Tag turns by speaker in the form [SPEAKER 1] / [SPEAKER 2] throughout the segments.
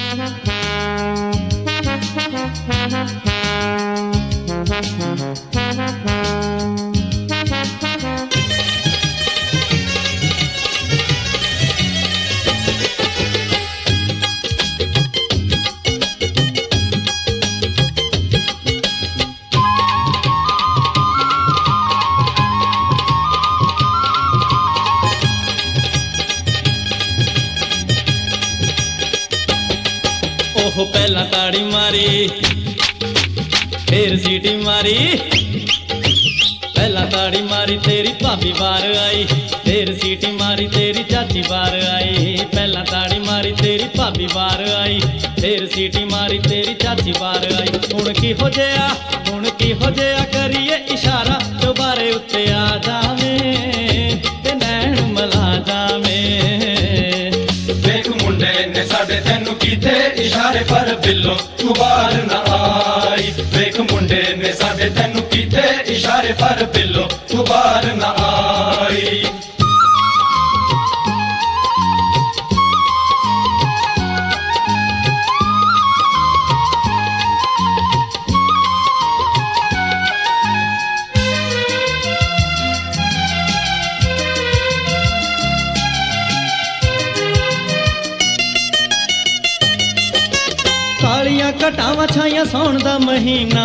[SPEAKER 1] ओह पहला ताड़ी मारी फिर सीटी मारी, पहला ताड़ी मारी तेरी भाभी बार आई, फिर सीटी मारी तेरी चाची बार आई। पहला ताड़ी मारी तेरी भाभी बार आई, फिर सीटी मारी तेरी चाची बार आई। हुण की हो जिया, हुण की हो जिया करिए इशारा, दोबारे उत्ते आ जावें ते नैन मला जावें।
[SPEAKER 2] देख मुंडे ने साडे तैनू कीते इशारे पर बिल्लो तू बाहर ना आई। देख मुंडे ने साडे तैनू कीते इशारे पर बिल्लो तू बाहर ना आई।
[SPEAKER 1] कालियां घटावां छाइयां सौण दा महीना,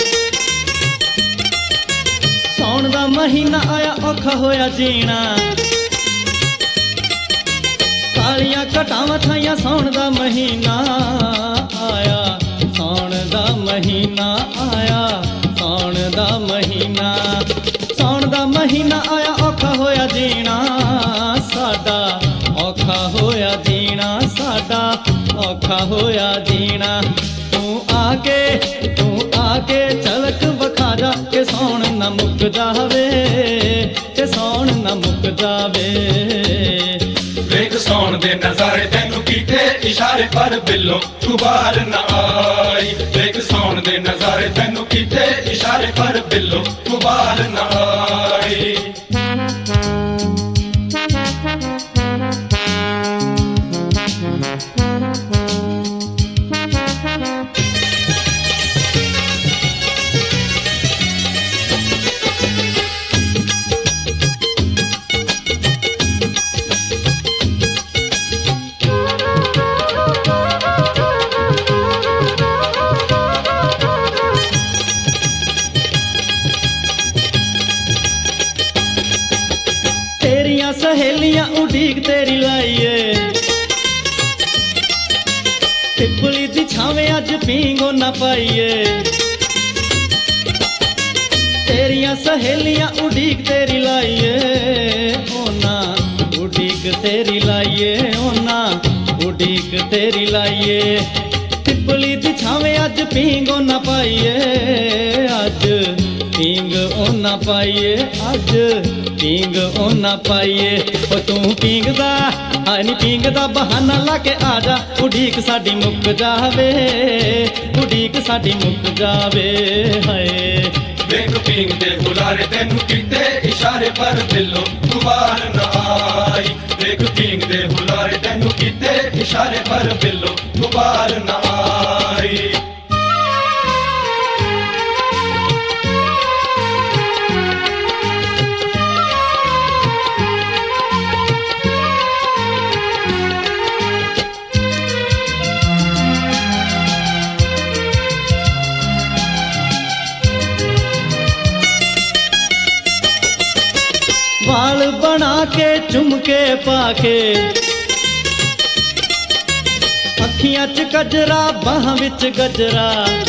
[SPEAKER 1] सौण दा महीना आया औखा होया जीना। कालियां घटावां छाइयां सौण दा महीना आया, सौण दा महीना आया, सौण दा महीना। सौण दा महीना आया औखा होया जीना साडा, औखा होया जीना साडा, औखा होया जीना। तू आके झलक विखा जा के सौण न मुक जावे, के सौण न मुक जावे।
[SPEAKER 2] देख सौण दे नजारे तैनू कीते इशारे पर बिल्लो तू बाहर ना आई। देख सौण दे नजारे तैनू कीते इशारे पर बिल्लो तू बाहर ना आई।
[SPEAKER 1] तेरियां सहेलियां उड़ीक तेरी लाइए, पिपली दी छावें अज पींगो ना पाइए। तेरियां सहेलियां उड़ीक तेरी लाइए, ओना उड़ीक तेरी लाइए, ओना उड़ीक तेरी लाइए। पिपली दी छावें अज पींगो ना पाइए, अज पींग ओना पाइए, अज पींग ओना पाइए। ओ तू पींगदा हाय नी पींगदा बहाना ला के आ जा, उड़ीक साडी मुक जावे, उड़ीक साडी मुक जावे हाय।
[SPEAKER 2] देख पींग दे बुलारे तैनू कीते इशारे पर बिल्लो तू बाहर ना आई। देख पींग दे बुलारे तैनू कीते इशारे पर बिल्लो तू बाहर ना आई।
[SPEAKER 1] वाल बना के झुमके पाके, अखियां च गजरा बाहां विच गजरा।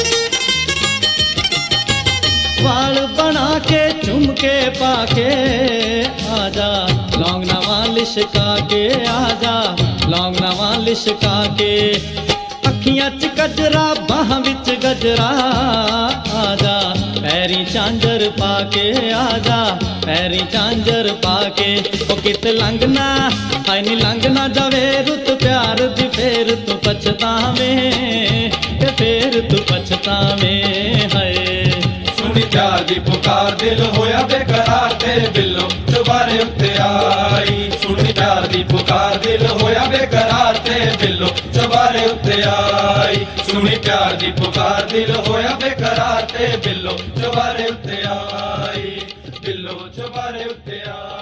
[SPEAKER 1] वाल बना के झुमके पाके आजा, लौंग नवा लिशका के आजा, लौंग नवा लिशका के। अखियां च गजरा बाहां विच गजरा आजा, पैरी झांझर पाके आजा, पैरी झांझर पाके। ओ कित लंघना हाय नी लंघना जावे रुत प्यार दी, फेर तू पछतावें ते फेर तू पछतावें हाय।
[SPEAKER 2] सुनी प्यार दी पुकार दिल होया बेकरार तेरे बिल्लो चुबारे उत्ते आई। सुनी प्यार दी पुकार दिल होया बेकरार तेरे बिल्लो चुबारे ਚੁਬਾਰੇ ਉੱਤੇ ਆਈ ਸੁਣੀ ਪਿਆਰ ਦੀ ਪੁਕਾਰ ਦਿਲ ਹੋਇਆ ਬੇਕਰਾਰ ਤੇ ਬਿੱਲੋ ਚੁਬਾਰੇ ਉੱਤੇ ਆਈ ਬਿੱਲੋ ਚੁਬਾਰੇ ਉੱਤੇ ਆਈ